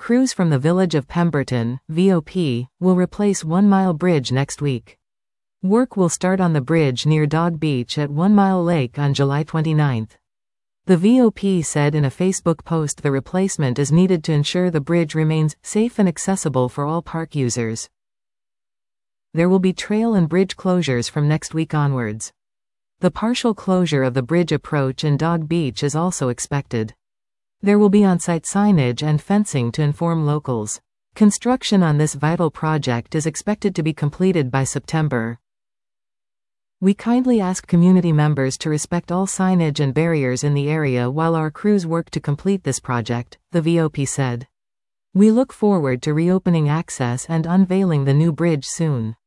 crews from the village of Pemberton, VOP, will replace 1 Mile Bridge next week. Work will start on the bridge near Dog Beach at 1 Mile Lake on July 29. The VOP said in a Facebook post the replacement is needed to ensure the bridge remains safe and accessible for all park users. There will be trail and bridge closures from next week onwards. The partial closure of the bridge approach in Dog Beach is also expected. There will be on-site signage and fencing to inform locals. Construction on this vital project is expected to be completed by September. We kindly ask community members to respect all signage and barriers in the area while our crews work to complete this project, the VOP said. We look forward to reopening access and unveiling the new bridge soon.